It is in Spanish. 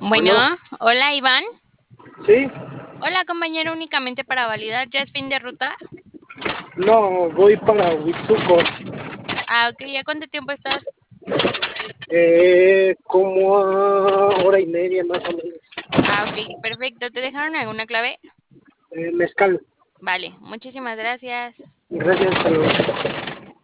Bueno, Bueno, hola Iván. sí, Hola compañero, únicamente para validar, ¿ya es fin de ruta? no, voy para Huitzuco, Ah, ok, ¿ya cuánto tiempo estás? como a hora y media más o menos. Ah, ok, perfecto. ¿Te dejaron alguna clave? Mezcal, Vale, muchísimas gracias. gracias, hasta luego.